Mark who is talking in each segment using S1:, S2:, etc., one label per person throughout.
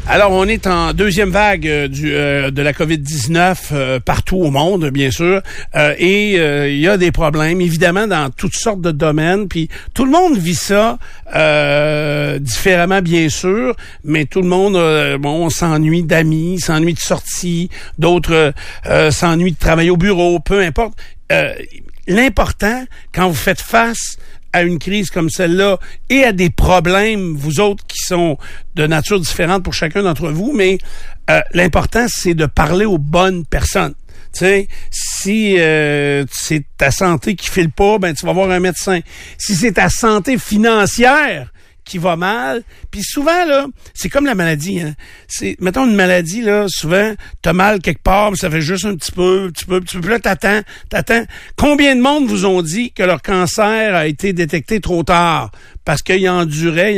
S1: Alors, on est en deuxième vague de la COVID-19 partout au monde, bien sûr, et il y a des problèmes, évidemment, dans toutes sortes de domaines, puis tout le monde vit ça différemment, bien sûr, mais tout le monde, on s'ennuie d'amis, s'ennuie de sorties, d'autres s'ennuient de travailler au bureau, peu importe. L'important, quand vous faites face à une crise comme celle-là et à des problèmes, vous autres, qui sont de nature différente pour chacun d'entre vous, mais l'important, c'est de parler aux bonnes personnes. Tu sais, si c'est ta santé qui file pas, ben tu vas voir un médecin. Si c'est ta santé financière qui va mal, puis souvent, là, c'est comme la maladie, hein. Mettons une maladie, là, souvent, t'as mal quelque part, mais ça fait juste un petit peu, puis là, t'attends. Combien de monde vous ont dit que leur cancer a été détecté trop tard? Parce qu'il endurait,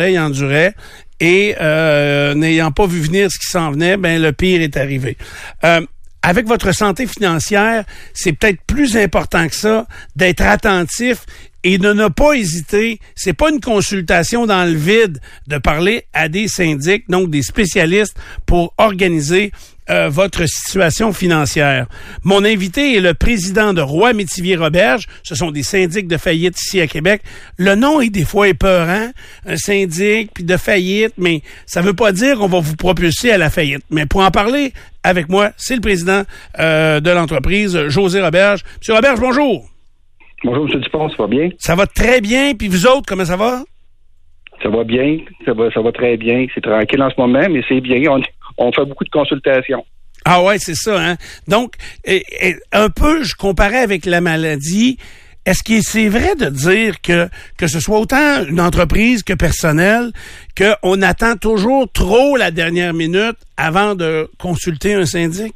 S1: et n'ayant pas vu venir ce qui s'en venait, ben le pire est arrivé. Avec votre santé financière, c'est peut-être plus important que ça d'être attentif et de ne pas hésiter. C'est pas une consultation dans le vide de parler à des syndics, donc des spécialistes, pour organiser votre situation financière. Mon invité est le président de Roy-Métivier-Roberge. Ce sont des syndics de faillite ici à Québec. Le nom est des fois épeurant, un syndic puis de faillite, mais ça veut pas dire qu'on va vous propulser à la faillite. Mais pour en parler avec moi, c'est le président de l'entreprise, José Roberge. Monsieur Roberge, bonjour.
S2: Bonjour, M. Dupont, ça va bien?
S1: Ça va très bien. Puis vous autres, comment ça va?
S2: Ça va bien. Ça va très bien. C'est tranquille en ce moment, mais c'est bien. On fait beaucoup de consultations.
S1: Ah ouais, c'est ça, hein? Donc, un peu, je comparais avec la maladie. Est-ce que c'est vrai de dire que ce soit autant une entreprise que personnel, qu'on attend toujours trop la dernière minute avant de consulter un syndic?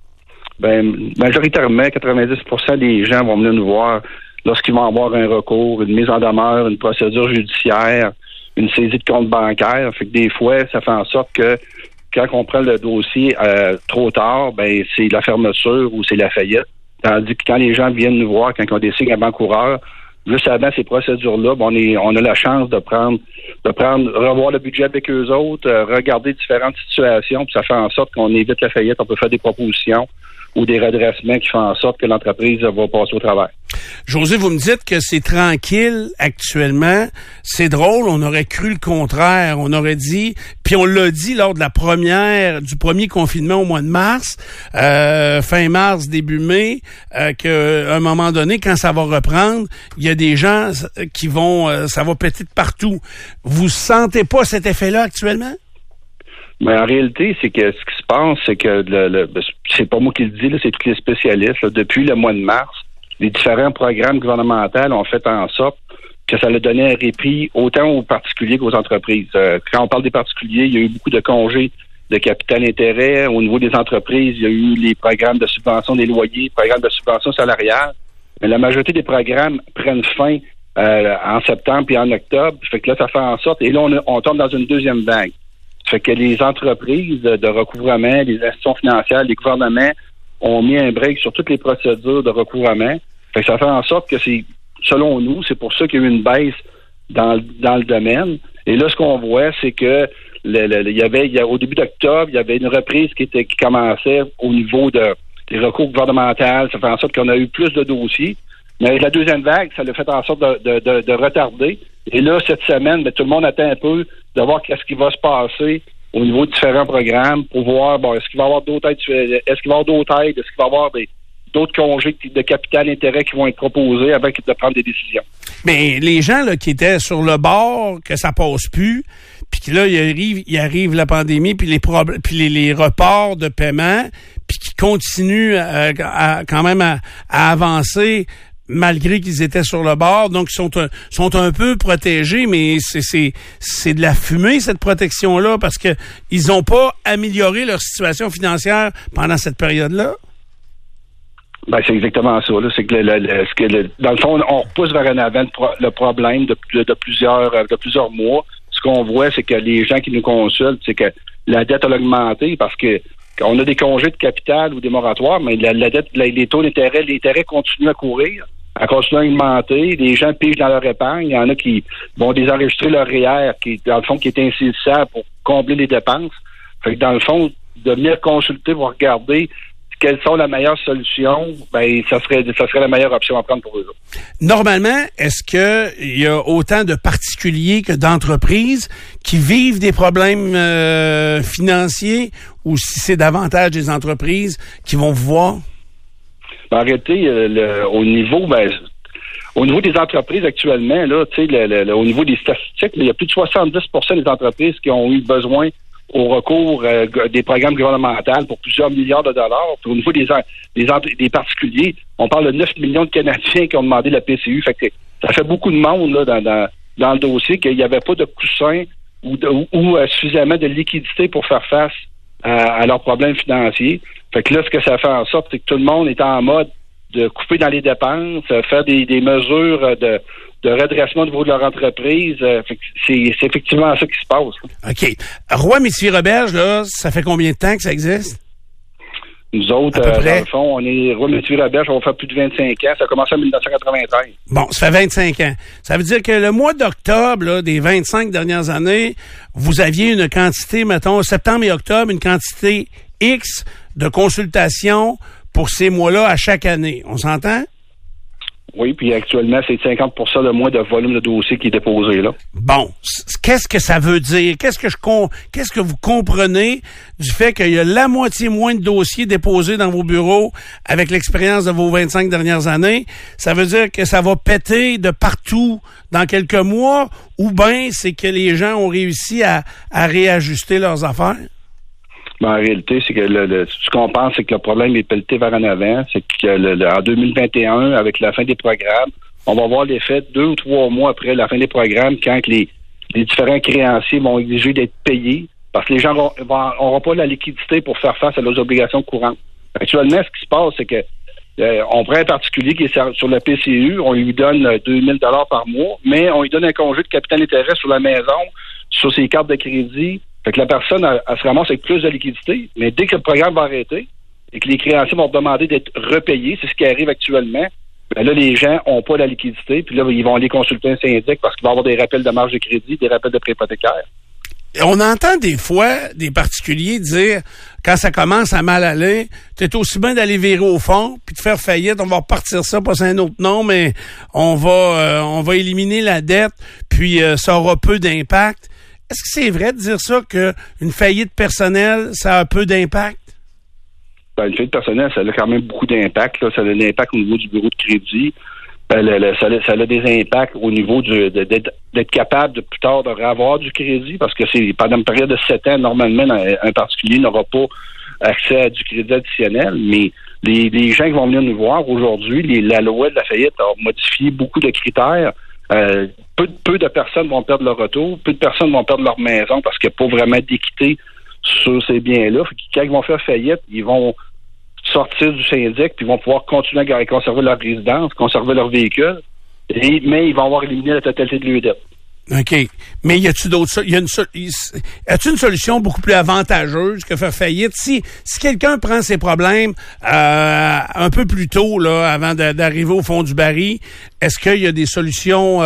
S2: Ben, majoritairement, 90% des gens vont venir nous voir lorsqu'ils vont avoir un recours, une mise en demeure, une procédure judiciaire, une saisie de compte bancaire. Fait que des fois, ça fait en sorte que quand on prend le dossier trop tard, ben c'est la fermeture ou c'est la faillite. Tandis que quand les gens viennent nous voir, quand on désigne avant-coureur, juste avant ces procédures-là, ben on a la chance de revoir le budget avec eux autres, regarder différentes situations, puis ça fait en sorte qu'on évite la faillite. On peut faire des propositions ou des redressements qui font en sorte que l'entreprise va passer au travers.
S1: José, vous me dites que c'est tranquille actuellement. C'est drôle, on aurait cru le contraire. On aurait dit, puis on l'a dit lors de du premier confinement au mois de mars, fin mars, début mai, qu'à un moment donné, quand ça va reprendre, il y a des gens qui vont, ça va péter de partout. Vous sentez pas cet effet-là actuellement?
S2: Mais en réalité, c'est que ce qui se passe, c'est que c'est pas moi qui le dis, là, c'est tous les spécialistes. Là, depuis le mois de mars, les différents programmes gouvernementaux ont fait en sorte que ça leur donnait un répit autant aux particuliers qu'aux entreprises. Quand on parle des particuliers, il y a eu beaucoup de congés de capital intérêt. Au niveau des entreprises, il y a eu les programmes de subvention des loyers, programmes de subvention salariale. Mais la majorité des programmes prennent fin en septembre et en octobre. Fait que là, ça fait en sorte, et là, on tombe dans une deuxième vague. Fait que les entreprises de recouvrement, les institutions financières, les gouvernements ont mis un break sur toutes les procédures de recouvrement. Fait que ça fait en sorte que selon nous, c'est pour ça qu'il y a eu une baisse dans le domaine. Et là, ce qu'on voit, c'est que au début d'octobre, il y avait une reprise qui commençait au niveau des recours gouvernementaux. Ça fait en sorte qu'on a eu plus de dossiers. Mais avec la deuxième vague, ça l'a fait en sorte de retarder. Et là, cette semaine, tout le monde attend un peu de voir qu'est-ce qui va se passer au niveau de différents programmes pour voir, est-ce qu'il va y avoir d'autres aides, est-ce qu'il va y avoir d'autres aides, est-ce qu'il va y avoir d'autres congés de capital intérêt qui vont être proposés avant de prendre des décisions.
S1: Mais les gens là qui étaient sur le bord, que ça passe plus, puis que là, il arrive la pandémie, puis les reports de paiement, puis qui continuent quand même à avancer malgré qu'ils étaient sur le bord, donc ils sont un peu protégés, mais c'est de la fumée, cette protection-là, parce que ils n'ont pas amélioré leur situation financière pendant cette période-là.
S2: Ben, c'est exactement ça. Là. C'est que dans le fond, on repousse vers en avant le problème de plusieurs mois. Ce qu'on voit, c'est que les gens qui nous consultent, c'est que la dette a augmenté parce que on a des congés de capital ou des moratoires, mais la dette, les taux d'intérêt, l'intérêt continue à courir. Elle continue à augmenter. Les gens pigent dans leur épargne. Il y en a qui vont désenregistrer leur REER, qui, dans le fond, qui est insaisissable pour combler les dépenses. Fait que dans le fond, de venir consulter pour regarder quelles sont les meilleures solutions, ben ça serait la meilleure option à prendre pour eux autres.
S1: Normalement, est-ce que il y a autant de particuliers que d'entreprises qui vivent des problèmes financiers, ou si c'est davantage des entreprises qui vont vous voir?
S2: En réalité, au niveau des entreprises actuellement, là, tu sais, au niveau des statistiques, il y a plus de 70% des entreprises qui ont eu besoin au recours des programmes gouvernementaux pour plusieurs milliards de dollars. Puis au niveau des particuliers, on parle de 9 millions de Canadiens qui ont demandé la PCU. Fait que ça fait beaucoup de monde là, dans le dossier qu'il n'y avait pas de coussin ou suffisamment de liquidité pour faire face à leurs problèmes financiers. Fait que là, ce que ça fait en sorte, c'est que tout le monde est en mode de couper dans les dépenses, faire des mesures de redressement au niveau de leur entreprise. C'est effectivement ça qui se passe.
S1: OK. Roy Métivier-Roberge, là, ça fait combien de temps que ça existe?
S2: Nous autres, dans le fond, on est Roy Métivier-Roberge, on va faire plus de 25 ans. Ça a commencé en 1993.
S1: Bon, ça fait 25 ans. Ça veut dire que le mois d'octobre, là, des 25 dernières années, vous aviez une quantité, mettons, septembre et octobre, une quantité X de consultations pour ces mois-là à chaque année. On s'entend?
S2: Oui, puis actuellement, c'est 50% de moins de volume de dossier qui est déposé là.
S1: Bon, qu'est-ce que ça veut dire? Qu'est-ce que vous comprenez du fait qu'il y a la moitié moins de dossiers déposés dans vos bureaux avec l'expérience de vos 25 dernières années? Ça veut dire que ça va péter de partout dans quelques mois, ou bien c'est que les gens ont réussi à réajuster leurs affaires?
S2: En réalité, c'est que ce qu'on pense, c'est que le problème est pelleté vers en avant. C'est que en 2021, avec la fin des programmes, on va voir l'effet 2 ou 3 mois après la fin des programmes, quand les différents créanciers vont exiger d'être payés, parce que les gens n'auront pas la liquidité pour faire face à leurs obligations courantes. Actuellement, ce qui se passe, c'est que on prend un particulier qui est sur la PCU, on lui donne 2000 $ par mois, mais on lui donne un congé de capital intérêt sur la maison, sur ses cartes de crédit. Fait que la personne, elle se ramasse avec plus de liquidité, mais dès que le programme va arrêter et que les créanciers vont demander d'être repayés, c'est ce qui arrive actuellement, ben là, les gens n'ont pas la liquidité, puis là, ils vont aller consulter un syndic parce qu'il va y avoir des rappels de marge de crédit, des rappels de prêt hypothécaire.
S1: On entend des fois des particuliers dire, quand ça commence à mal aller, t'es aussi bien d'aller virer au fond puis de faire faillite. On va repartir ça, pas c'est un autre nom, mais on va éliminer la dette, puis ça aura peu d'impact. Est-ce que c'est vrai de dire ça, qu'une faillite personnelle, ça a peu d'impact?
S2: Ben, une faillite personnelle, ça a quand même beaucoup d'impact. Là. Ça a un impact au niveau du bureau de crédit. Ça a des impacts au niveau d'être capable de plus tard de revoir du crédit, parce que c'est pendant une période de 7 ans, normalement, un particulier n'aura pas accès à du crédit additionnel, mais les gens qui vont venir nous voir aujourd'hui, la loi de la faillite a modifié beaucoup de critères. Peu de personnes vont perdre leur auto, peu de personnes vont perdre leur maison parce qu'il n'y a pas vraiment d'équité sur ces biens-là. Quand ils vont faire faillite, ils vont sortir du syndic puis ils vont pouvoir continuer à conserver leur résidence, conserver leur véhicule, mais ils vont avoir éliminé la totalité de leur dette.
S1: OK. Mais y a-tu d'autres... As-tu une solution beaucoup plus avantageuse que faire faillite? Si quelqu'un prend ses problèmes un peu plus tôt, là, avant d'arriver au fond du baril, est-ce qu'il y a des solutions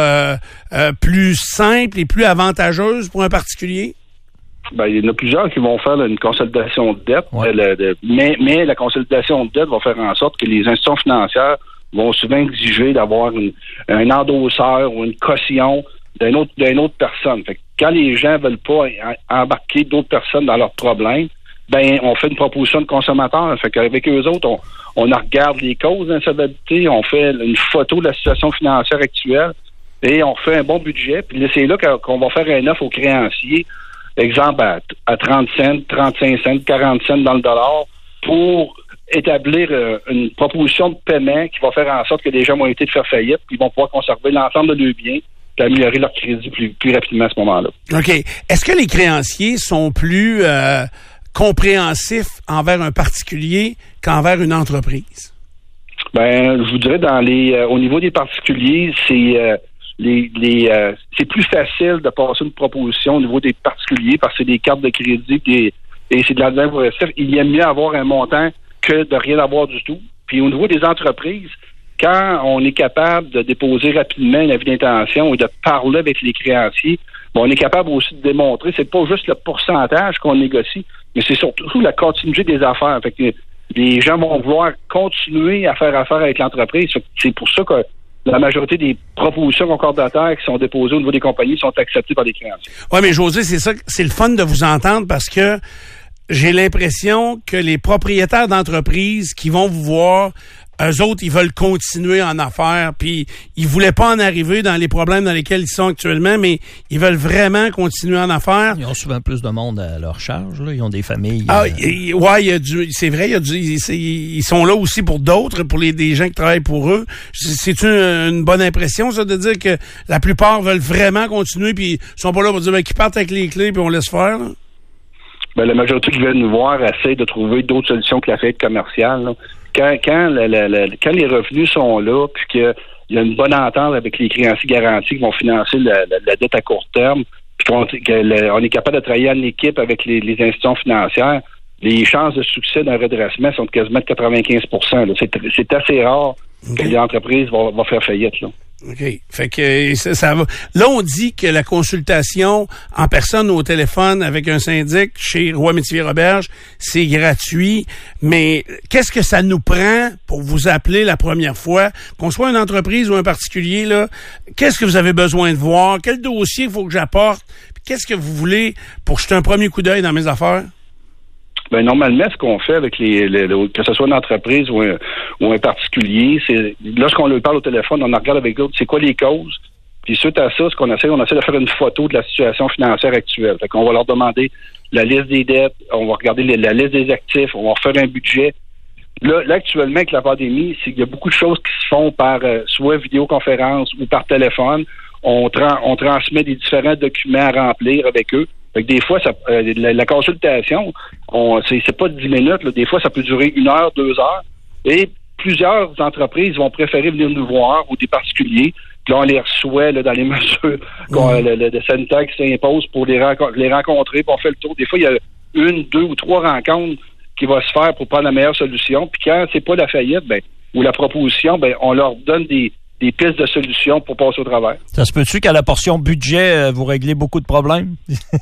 S1: plus simples et plus avantageuses pour un particulier?
S2: Ben, il y en a plusieurs qui vont faire une consolidation de dette,
S1: ouais.
S2: Mais la consolidation de dette va faire en sorte que les institutions financières vont souvent exiger d'avoir un endosseur ou une caution d'une autre personne. Fait que quand les gens veulent pas embarquer d'autres personnes dans leurs problèmes, ben on fait une proposition de consommateur. Fait qu'avec eux autres, on regarde les causes d'insolvabilité, on fait une photo de la situation financière actuelle et on fait un bon budget. Puis c'est là qu'on va faire un offre aux créanciers, exemple à 30 cents, 35 cents, 40 cents dans le dollar, pour établir une proposition de paiement qui va faire en sorte que les gens vont éviter de faire faillite, puis ils vont pouvoir conserver l'ensemble de leurs biens et améliorer leur crédit plus rapidement à ce moment-là. OK.
S1: Est-ce que les créanciers sont plus compréhensifs envers un particulier qu'envers une entreprise?
S2: Ben, je vous dirais au niveau des particuliers, c'est plus facile de passer une proposition au niveau des particuliers parce que c'est des cartes de crédit et c'est de l'argent pour investir. Il aime mieux avoir un montant que de rien avoir du tout. Puis au niveau des entreprises, quand on est capable de déposer rapidement un avis d'intention et de parler avec les créanciers, on est capable aussi de démontrer, c'est pas juste le pourcentage qu'on négocie, mais c'est surtout la continuité des affaires. Fait que les gens vont vouloir continuer à faire affaire avec l'entreprise. C'est pour ça que la majorité des propositions concordataires qui sont déposées au niveau des compagnies sont acceptées par les créanciers.
S1: Oui, mais José, c'est le fun de vous entendre parce que j'ai l'impression que les propriétaires d'entreprises qui vont vous voir, eux autres, ils veulent continuer en affaires, puis ils voulaient pas en arriver dans les problèmes dans lesquels ils sont actuellement, mais ils veulent vraiment continuer en affaires.
S3: Ils ont souvent plus de monde à leur charge, là. Ils ont des familles.
S1: C'est vrai, ils sont là aussi pour d'autres, pour des gens qui travaillent pour eux. C'est une bonne impression, ça, de dire que la plupart veulent vraiment continuer, puis ils sont pas là pour dire qu'ils partent avec les clés, puis on laisse faire, là.
S2: Ben, la majorité qui viennent nous voir essaie de trouver d'autres solutions que la faillite commerciale, là. Quand les revenus sont là, puis qu'il y a une bonne entente avec les créanciers garantis qui vont financer la dette à court terme, puis qu'on est capable de travailler en équipe avec les institutions financières, les chances de succès d'un redressement sont quasiment de 95%. Là. C'est assez rare que l'entreprise va faire faillite, là.
S1: OK. Fait que ça va. Là, on dit que la consultation en personne ou au téléphone avec un syndic chez Roy Métivier Roberge, c'est gratuit. Mais qu'est-ce que ça nous prend pour vous appeler la première fois? Qu'on soit une entreprise ou un particulier, là, qu'est-ce que vous avez besoin de voir? Quel dossier il faut que j'apporte? Puis qu'est-ce que vous voulez pour jeter un premier coup d'œil dans mes affaires?
S2: Ben, normalement, ce qu'on fait avec que ce soit une entreprise ou un particulier, c'est lorsqu'on leur parle au téléphone, on regarde avec eux, c'est quoi les causes. Puis suite à ça, on essaie de faire une photo de la situation financière actuelle. Fait qu'on va leur demander la liste des dettes, on va regarder la liste des actifs, on va refaire un budget. Là, actuellement, avec la pandémie, il y a beaucoup de choses qui se font par soit vidéoconférence ou par téléphone. On transmet des différents documents à remplir avec eux. Fait que des fois, la consultation, c'est pas 10 minutes, là. Des fois, ça peut durer 1 heure, 2 heures. Et plusieurs entreprises vont préférer venir nous voir, ou des particuliers. Puis là, on les reçoit là, dans les mesures de sanitaire qui s'imposent pour les rencontrer, puis on fait le tour. Des fois, il y a 1, 2 ou 3 rencontres qui vont se faire pour prendre la meilleure solution. Puis quand c'est pas la faillite, ou la proposition, on leur donne des pistes de solutions pour passer au travers.
S3: Ça se peut-tu qu'à la portion budget, vous réglez beaucoup de problèmes?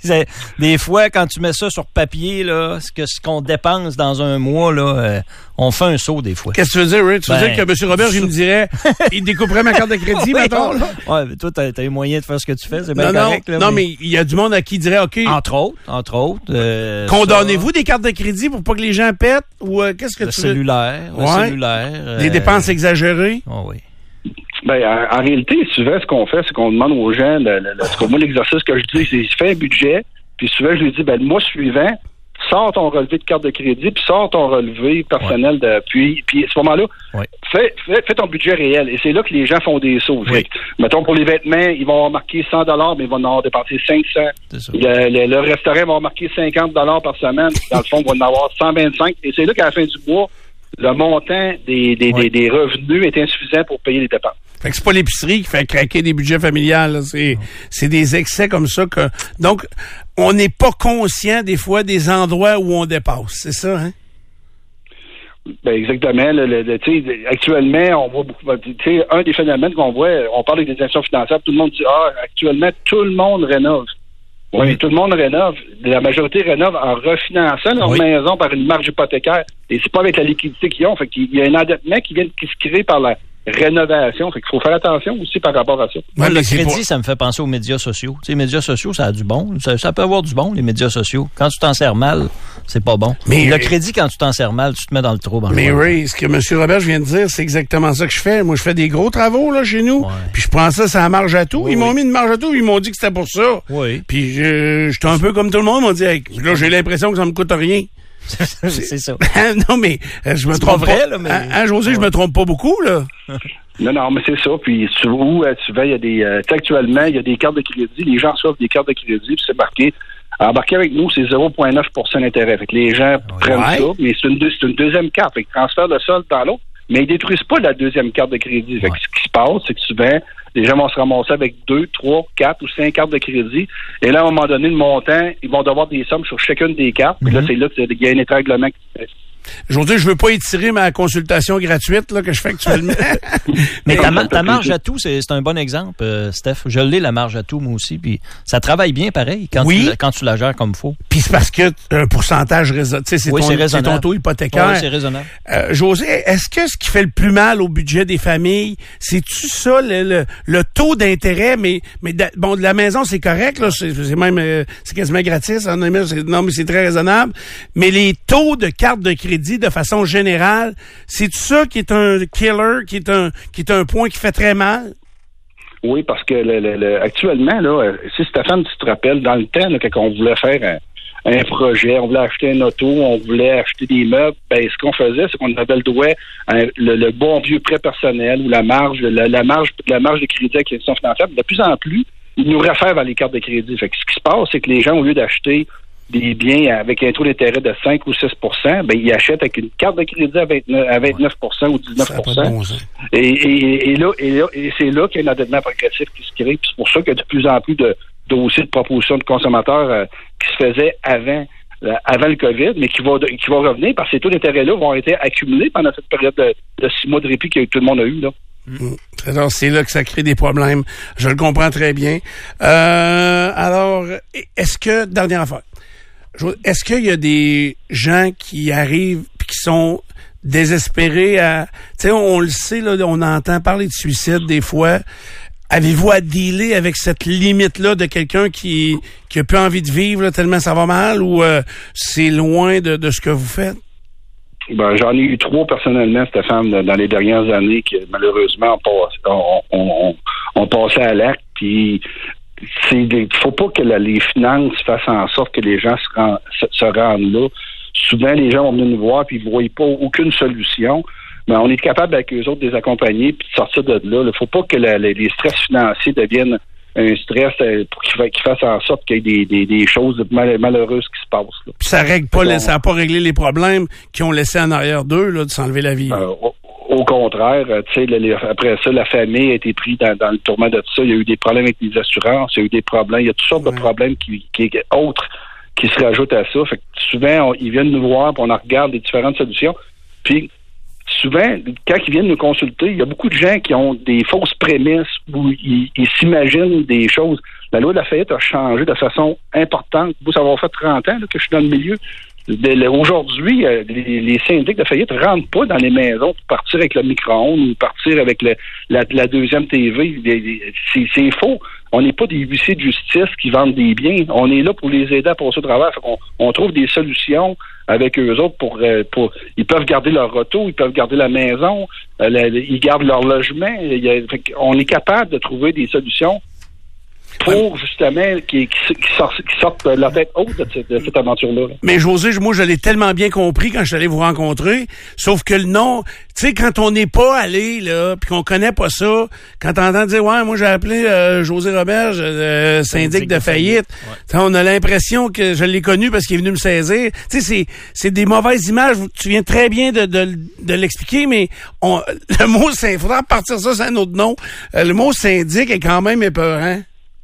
S3: Des fois, quand tu mets ça sur papier, là, ce qu'on dépense dans un mois, là, on fait un saut des fois.
S1: Qu'est-ce que tu veux dire, Rick? Tu veux dire que M. Robert, il me dirait, il découperait ma carte de crédit, mettons?
S3: Ouais, mais toi, t'as eu moyen de faire ce que tu fais, c'est bien correct.
S1: Non, mais il y a du monde à qui dirait, OK.
S3: Entre autres.
S1: Condamnez-vous des cartes de crédit pour pas que les gens pètent? Ou qu'est-ce que
S3: le cellulaire.
S1: Les dépenses exagérées?
S3: Oh, oui.
S2: En réalité, souvent, ce qu'on fait, c'est qu'on demande aux gens, moi, l'exercice que je dis, c'est fais un budget, puis souvent, je lui dis, le mois suivant, sors ton relevé de carte de crédit, puis sors ton relevé personnel, puis à ce moment-là, fais ton budget réel. Et c'est là que les gens font des sauts. Oui. Mettons, pour les vêtements, ils vont avoir marqué $100, mais ils vont en avoir dépensé 500. Le restaurant va avoir marqué $50 par semaine. Dans le fond, ils vont en avoir 125. Et c'est là qu'à la fin du mois, le montant des revenus est insuffisant pour payer les dépenses.
S1: Fait que c'est pas l'épicerie qui fait craquer des budgets familiales, là. C'est des excès comme ça que, donc, on n'est pas conscient des fois des endroits où on dépasse. C'est ça, hein?
S2: Exactement. Actuellement, on voit beaucoup, un des phénomènes qu'on voit, on parle avec des institutions financières, tout le monde dit, actuellement, tout le monde rénove. Oui, tout le monde rénove. La majorité rénove en refinançant leur maison par une marge hypothécaire. Et c'est pas avec la liquidité qu'ils ont. Fait qu'il y a un endettement qui se crée par la rénovation. Fait qu'il faut faire attention aussi par rapport à ça.
S3: Ouais, le crédit, ça me fait penser aux médias sociaux. Tu sais, les médias sociaux, ça a du bon. Ça peut avoir du bon, les médias sociaux. Quand tu t'en sers mal, c'est pas bon. Mais le crédit, quand tu t'en sers mal, tu te mets dans le trou.
S1: Mais Ray, ce que M. Robert vient de dire, c'est exactement ça que je fais. Moi, je fais des gros travaux là chez nous. Puis je prends ça la marge à tout. Ils m'ont mis une marge à tout. Ils m'ont dit que c'était pour ça.
S3: Oui.
S1: Puis j'étais un peu comme tout le monde. Ils m'ont dit, hey, là, j'ai l'impression que ça me coûte rien.
S3: C'est ça.
S1: Non, mais je me trompe pas. Là, mais... José, je me trompe pas beaucoup, là.
S2: Non, mais c'est ça. Puis souvent, il y a des actuellement, il y a des cartes de crédit. Les gens reçoivent des cartes de crédit, puis c'est marqué. Embarquer avec nous, c'est 0,9% d'intérêt. Fait que les gens prennent ça, mais c'est une deuxième carte. Fait qu'ils transfèrent le solde dans l'autre, mais ils détruisent pas la deuxième carte de crédit. Fait que ce qui se passe, c'est que souvent, les gens vont se ramasser avec 2, 3, 4 ou 5 cartes de crédit. Et là, à un moment donné, le montant, ils vont devoir des sommes sur chacune des cartes. Puis là, c'est là qu'il y a un étranglement qui se fait.
S1: José, je veux pas étirer ma consultation gratuite là que je fais actuellement.
S3: Mais ta marge à tout, c'est un bon exemple, Steph. Je l'ai, la marge à tout, moi aussi. Puis ça travaille bien pareil quand tu la gères comme il faut.
S1: Puis c'est parce que un pourcentage raisonnable. Tu sais, c'est ton taux hypothécaire.
S3: Oui, c'est raisonnable.
S1: José, est-ce que ce qui fait le plus mal au budget des familles, c'est-tu ça, le taux d'intérêt? Mais bon, de la maison, c'est correct, là. C'est même c'est quasiment gratis. Non, mais c'est très raisonnable. Mais les taux de carte de crédit de façon générale, c'est ça qui est un killer, qui est un point qui fait très mal?
S2: Oui, parce que actuellement, là, si Stéphane, tu te rappelles, dans le temps, là, quand on voulait faire un projet, on voulait acheter un auto, on voulait acheter des meubles, ben ce qu'on faisait, c'est qu'on avait le droit à le bon vieux prêt personnel ou la marge de crédit avec l'institution financière. De plus en plus, ils nous réfèrent vers les cartes de crédit. Fait que ce qui se passe, c'est que les gens, au lieu d'acheter des biens avec un taux d'intérêt de 5 ou 6 ben ils achètent avec une carte de crédit à 29 ou 19 et c'est là qu'il y a un endettement progressif qui se crée. Puis c'est pour ça qu'il y a de plus en plus de dossiers de propositions de consommateurs qui se faisaient avant le COVID, mais qui va revenir parce que ces taux d'intérêt-là vont être accumulés pendant cette période de 6 mois de répit que tout le monde a eu, là.
S1: Alors, c'est là que ça crée des problèmes. Je le comprends très bien. Alors, est-ce que, dernière affaire, est-ce qu'il y a des gens qui arrivent puis qui sont désespérés à... Tu sais, on le sait, là, on entend parler de suicide des fois. Avez-vous à dealer avec cette limite-là de quelqu'un qui a plus envie de vivre là, tellement ça va mal ou c'est loin de ce que vous faites?
S2: Ben, j'en ai eu 3 personnellement, Stéphane, dans les dernières années qui, malheureusement, ont passé à l'acte. Puis, faut pas que les finances fassent en sorte que les gens se rendent là. Souvent, les gens vont venir nous voir puis ils ne voient pas aucune solution. Mais on est capable avec eux autres de les accompagner puis de sortir de là. Il ne faut pas que les stress financiers deviennent un stress pour qu'il fasse en sorte qu'il y ait des choses malheureuses qui se passent. Là.
S1: Puis ça règle pas, ça n'a pas réglé les problèmes qu'ils ont laissés en arrière d'eux, là, de s'enlever la vie.
S2: Au contraire, tu sais, après ça, la famille a été prise dans le tourment de tout ça. Il y a eu des problèmes avec les assurances, il y a eu des problèmes, il y a toutes sortes de problèmes qui autres qui se rajoutent à ça. Fait que souvent, ils viennent nous voir, puis on regarde les différentes solutions. Puis souvent, quand ils viennent nous consulter, il y a beaucoup de gens qui ont des fausses prémices où ils s'imaginent des choses. La loi de la faillite a changé de façon importante. Vous, ça va faire 30 ans là, que je suis dans le milieu. Aujourd'hui, les syndics de faillite ne rentrent pas dans les maisons pour partir avec le micro-ondes ou partir avec la deuxième TV. C'est faux. On n'est pas des huissiers de justice qui vendent des biens. On est là pour les aider à passer au travers. On trouve des solutions avec eux autres pour ils peuvent garder leur auto, ils peuvent garder la maison, ils gardent leur logement. On est capable de trouver des solutions pour justement qui sortent la tête haute de cette aventure-là.
S1: Mais José, moi je l'ai tellement bien compris quand je suis allé vous rencontrer, sauf que le nom, tu sais, quand on n'est pas allé là, puis qu'on connaît pas ça, quand t'entends dire ouais, moi j'ai appelé José Roberge, syndic de faillite, ouais. On a l'impression que je l'ai connu parce qu'il est venu me saisir. Tu sais, c'est des mauvaises images. Tu viens très bien de l'expliquer, mais le mot il faudra partir ça, c'est un autre nom. Le mot syndic est quand même épeurant.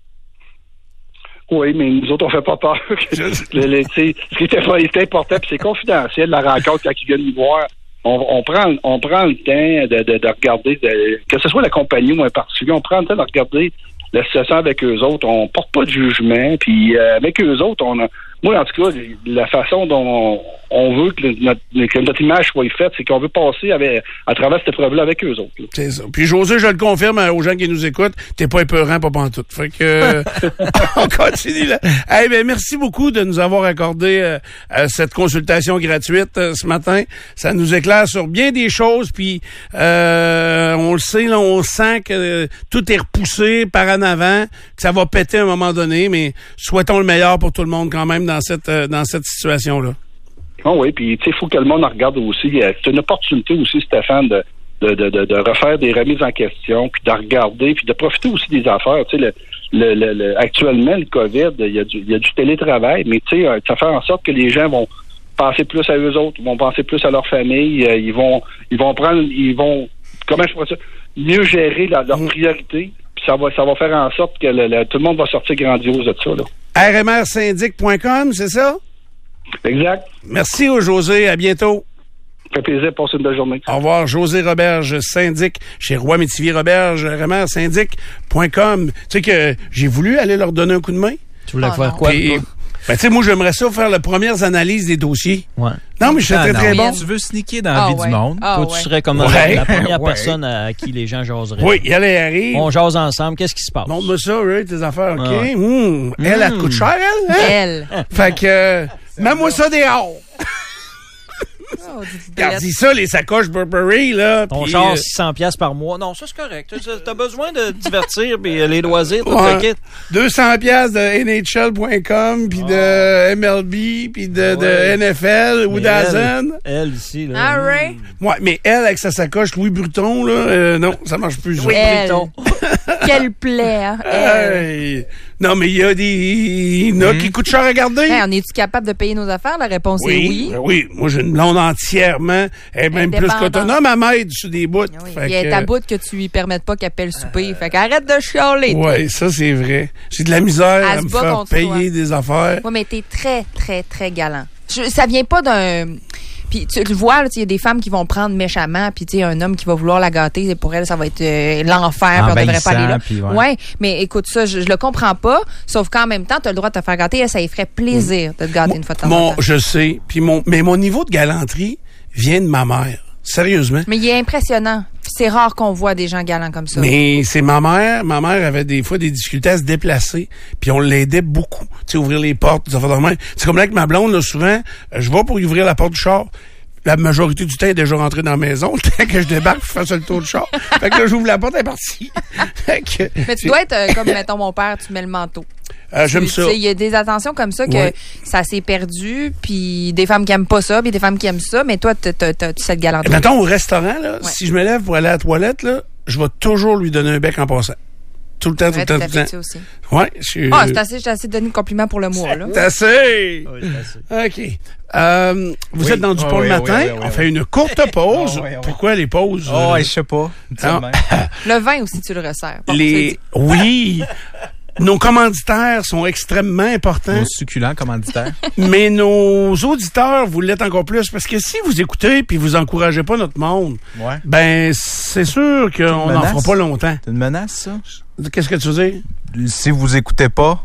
S2: Oui, mais nous autres, on fait pas peur. Ce qui était important, puis c'est confidentiel, la rencontre, quand ils viennent nous voir, on prend le temps de regarder, que ce soit la compagnie ou un particulier, on prend le temps de regarder la situation avec eux autres. On porte pas de jugement, puis avec eux autres, moi, en tout cas, la façon dont on veut que notre image soit faite, c'est qu'on veut passer à travers cette épreuve-là avec eux autres. Là. C'est ça.
S1: Puis José, je le confirme aux gens qui nous écoutent, t'es pas épeurant, pas pantoute. Fait que on continue là. Hey, ben merci beaucoup de nous avoir accordé cette consultation gratuite ce matin. Ça nous éclaire sur bien des choses, puis on le sait, là, on sent que tout est repoussé par en avant, que ça va péter à un moment donné, mais souhaitons le meilleur pour tout le monde quand même dans cette situation-là.
S2: Oh oui, puis tu sais, il faut que le monde en regarde aussi. C'est une opportunité aussi, Stéphane, de refaire des remises en question, puis de regarder, puis de profiter aussi des affaires. Tu sais, actuellement, le COVID, il y a du télétravail, mais tu sais, ça fait en sorte que les gens vont penser plus à eux autres, vont penser plus à leur famille, ils vont comment je pourrais dire, mieux gérer leurs priorités, puis ça va faire en sorte que tout le monde va sortir grandiose de ça, là.
S1: rmrsyndic.com, c'est ça?
S2: Exact.
S1: Merci, José. À bientôt.
S2: Ça fait plaisir. Passez une belle journée.
S1: Au revoir, José Roberge, syndic chez Roy Métivier Roberge, vraiment syndic.com. Tu sais que j'ai voulu aller leur donner un coup de main.
S3: Tu voulais faire quoi?
S1: Puis, ben, tu sais, moi, j'aimerais ça faire les premières analyses des dossiers.
S3: Ouais.
S1: Non, mais je suis très bon.
S4: Tu veux sneaker dans la vie du monde.
S3: Toi, tu serais comme la première personne à qui les gens jaseraient.
S1: Oui, elle arrive.
S3: On jase ensemble. Qu'est-ce qui se passe?
S1: Montre-moi ça, Ray, tes affaires, OK?
S3: Ouais.
S1: Elle te coûte cher, elle? Hein?
S5: Elle.
S1: Fait que, mets-moi ça dehors.
S5: Oh,
S1: Regarde, dis ça, les sacoches Burberry, là.
S3: On
S1: puis,
S3: charge 600$ par mois. Non, ça, c'est correct. T'as besoin de divertir, puis les loisirs, tout le kit.
S1: 200$ de NHL.com, puis de MLB, puis de NFL ou d'Azen.
S3: Elle, ici, là.
S5: Ah, Ray?
S1: Ouais, mais elle, avec sa sacoche Louis Bruton, là, non, ça marche plus.
S5: Oui,
S1: ça.
S5: Quelle plaie, hein?
S1: Hey. Non, mais il y a des qui coûtent cher à garder.
S5: Hey, on est-tu capable de payer nos affaires? La réponse est oui.
S1: Ben oui, moi j'ai une blonde entièrement, elle est même plus qu'autonome à m'aide sur des bouts.
S5: Oui. Il y a ta bout que tu lui permettes pas qu'elle paie le souper. Fait qu'arrête de chialer.
S1: Oui, ça c'est vrai. J'ai de la misère à
S5: Elle
S1: me
S5: se bat
S1: faire
S5: contre
S1: payer
S5: toi.
S1: des affaires.
S5: Oui, mais t'es très, très, très galant. Ça vient pas d'un... Puis tu le vois, il y a des femmes qui vont prendre méchamment, puis tu sais, un homme qui va vouloir la gâter, pour elle, ça va être l'enfer, puis on devrait pas aller là. Ouais, mais écoute, ça, je le comprends pas, sauf qu'en même temps, tu as le droit de te faire gâter, et ça lui ferait plaisir de te gâter une fois de temps en temps.
S1: Je sais, puis mais mon niveau de galanterie vient de ma mère. Sérieusement.
S5: Mais il est impressionnant. C'est rare qu'on voit des gens galants comme ça.
S1: Mais c'est ma mère. Ma mère avait des fois des difficultés à se déplacer. Puis on l'aidait beaucoup. Tu sais, ouvrir les portes, des affaires de même. C'est comme là avec ma blonde, là, souvent, je vais pour ouvrir la porte du char. La majorité du temps, elle est déjà rentrée dans la maison. Tant que je débarque, je fais ça le tour du char. Fait que là, j'ouvre la porte, elle est partie.
S5: Mais tu dois être comme, mettons, mon père, tu mets le manteau.
S1: J'aime ça.
S5: Il y a des attentions comme ça que ça s'est perdu, puis des femmes qui aiment pas ça, puis des femmes qui aiment ça, mais toi, t'as cette galanterie.
S1: Mettons, au restaurant, là, si je me lève pour aller à la toilette, là, je vais toujours lui donner un bec en passant. Tout le temps, tout le temps, tout le temps.
S5: Aussi.
S1: Ouais,
S5: c'est assez, j'ai assez donné le compliment pour le mois, là.
S1: C'est assez! Oui, c'est assez. OK. Vous êtes dans du pont le matin. On fait une courte pause. Pourquoi les pauses?
S4: Je sais pas.
S5: Le vin aussi, tu le resserres. Bon,
S1: oui! Nos commanditaires sont extrêmement importants.
S4: Nos succulents commanditaires.
S1: Mais nos auditeurs, vous l'êtes encore plus. Parce que si vous écoutez puis vous encouragez pas notre monde, ben c'est sûr qu'on n'en fera pas longtemps.
S4: C'est une menace, ça?
S1: Qu'est-ce que tu veux dire?
S4: Si vous écoutez pas.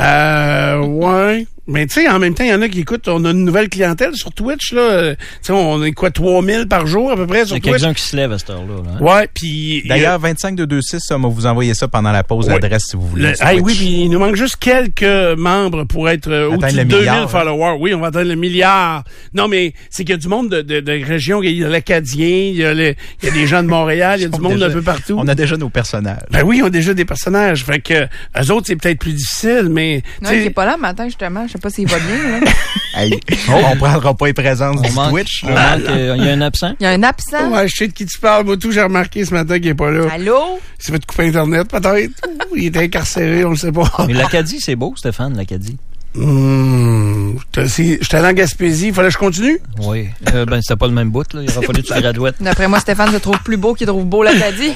S1: Ouais. Mais tu sais, en même temps, il y en a qui écoutent. On a une nouvelle clientèle sur Twitch, là. Tu sais, on est 3000 par jour, à peu près, sur Twitch.
S3: Il y a quelqu'un qui se lève à cette heure-là. Hein?
S1: Ouais, puis...
S4: D'ailleurs, 25226, on va vous envoyer ça pendant la pause, l'adresse, si vous voulez.
S1: Oui, puis il nous manque juste quelques membres pour être au-dessus de 2000 followers. Oui, on va atteindre le milliard. Non, mais c'est qu'il y a du monde de régions. Il y a l'Acadien, il y a des gens de Montréal, il y a du monde d'un peu partout.
S4: On a déjà nos personnages.
S1: Ben oui, on a déjà des personnages. Fait que eux autres, c'est peut-être plus difficile, mais...
S5: Non, il est pas là le matin, justement. Je sais pas s'il va bien, là.
S4: On prendra pas les présences du Twitch.
S3: Il y a un absent?
S5: Il y a un absent?
S1: Ouais, je sais de qui tu parles. Moi, tout, j'ai remarqué ce matin qu'il est pas là.
S5: Allô?
S1: Il s'est fait couper Internet, peut-être. Il était incarcéré, on le sait pas.
S3: Mais l'Acadie, c'est beau, Stéphane, l'Acadie.
S1: J'étais allé en Gaspésie. Il fallait que je continue?
S3: Oui. C'était pas le même bout, là. Il aurait fallu que tu graduettes.
S5: D'après moi, Stéphane se trouve plus beau qu'il trouve beau l'Acadie.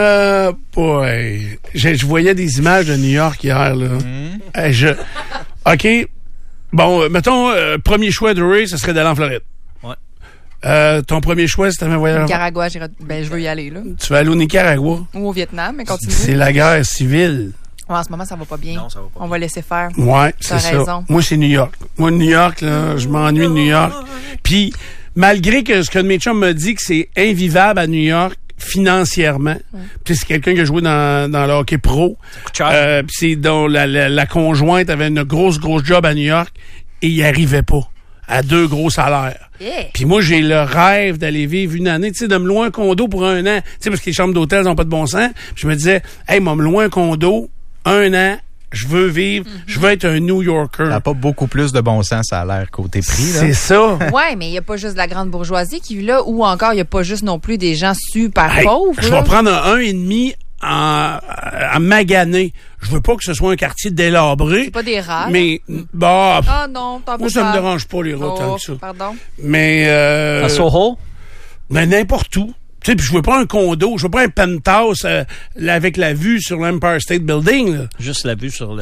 S1: Je voyais des images de New York hier, là. OK. Bon, mettons, premier choix de Ray, ce serait d'aller en Floride. Ouais. Ton premier choix, si t'avais un voyage?
S5: Nicaragua, je veux y aller, là.
S1: Tu vas aller au Nicaragua?
S5: Ou au Vietnam, mais continue.
S1: C'est la guerre civile.
S5: Ouais, en ce moment, ça va pas bien.
S3: Non, ça va pas
S5: On va laisser faire.
S1: Ouais, c'est ça.
S5: Raison.
S1: Moi, c'est New York. Moi, New York, là, je m'ennuie de New York. Puis, malgré que ce que de mes chums me dit que c'est invivable à New York, financièrement. Puis c'est quelqu'un qui a joué dans le hockey pro. Puis c'est dont la conjointe avait une grosse job à New York et il arrivait pas à 2 gros salaires.
S5: Yeah.
S1: Puis moi, j'ai le rêve d'aller vivre une année, tu sais, de me louer un condo pour 1 an. Tu sais, parce que les chambres d'hôtel n'ont pas de bon sens. Puis je me disais, hey, moi, me louer un condo, 1 an, je veux vivre, je veux être un New Yorker.
S4: Ça n'a pas beaucoup plus de bon sens, ça a l'air, côté prix.
S1: C'est ça.
S5: Ouais, mais il n'y a pas juste de la grande bourgeoisie qui vit là, ou encore, il n'y a pas juste non plus des gens super pauvres.
S1: Je vais prendre un 1,5 à maganer. Je veux pas que ce soit un quartier délabré.
S5: C'est pas des rats.
S1: Mais,
S5: ah non, t'en
S1: moi, ça me dérange pas, les rats, tant que ça.
S5: Pardon.
S1: Mais,
S3: à Soho?
S1: Mais n'importe où. Tu sais, puis je veux pas un condo, je veux pas un penthouse avec la vue sur l'Empire State Building. Là.
S3: Juste la vue sur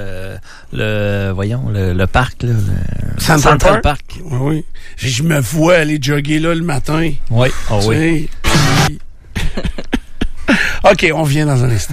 S3: le parc, là,
S1: Central Park. Oui. Je me vois aller jogger là le matin.
S3: Oui, oui.
S1: OK, on revient dans un instant.